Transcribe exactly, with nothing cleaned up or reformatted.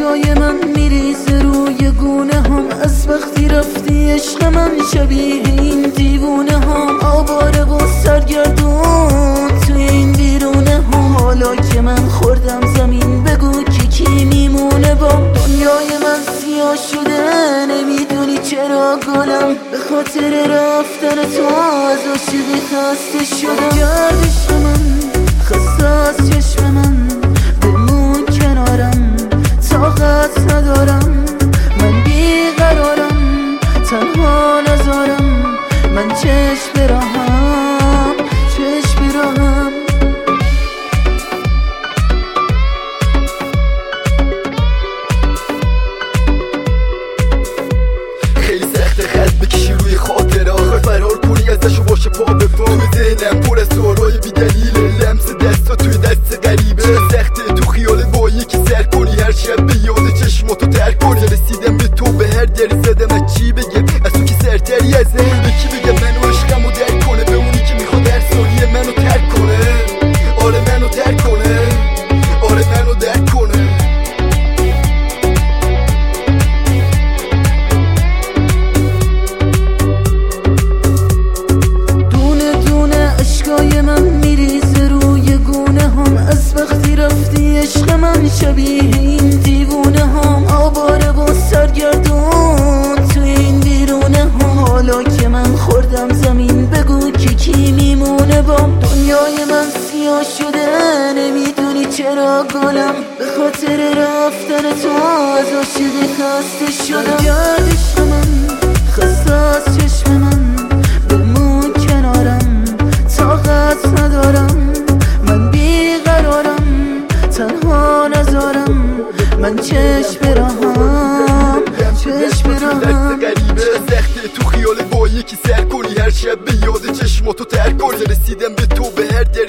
اشکای من میریزه روی گونه هم، از وقتی رفتی عشق من شبیه این دیوونه هم. آواره و سرگردون توی این بیرونه هم، حالا که من خوردم زمین بگو که کی میمونه با دنیای من سیاه شده. نمیدونی چرا گلم به خاطر رفتن تو از عاشقی خسته شدم. گردش من خسته از چشم من، بمون کنارم طاقت ندارم. من بیقرارم تنها نذارم، من چشم براهم چشم براهم. خیلی سخته خط بکشی روی خاطره، آخر فرار کنی ازشو باشه پا به پا. توی ذهنم پر از سوالای بی دلیل، لمس دستا توی دست غریبه. سخته تو خیال با یکی سر کنی، هر شب به یاد چشماتو ترک کنی. رسیدم به تو به هر دری زدم، از چی بگم از تو که سرتری از من. به کی بگم منو عشقمو درک کنه، به اونی که میخواد هر ثانیه منو ترک کنه. آره منو درک کنه، آره منو درک کنه. اشکای من میریزه روی گونه هم، از وقتی رفتی عشق من شبیه این دیوونه هم. آواره و سرگردون توی این بیرونه هم، حالا که من خوردم زمین بگو که کی میمونه با دنیای من سیاه شده. نمیدونی چرا گلم به خاطر رفتن تو از عاشقی خسته شدم. گردش من خسته از چشم من، بمون کنارم طاقت ندارم. من بیقرارم تنها نذارم، من چشم براهم چشم براهم. غریبه سخته تو خیال با یکی سر کنی، هر شب به یاد چشماتو ترک کنی. رسیدم به تو به هر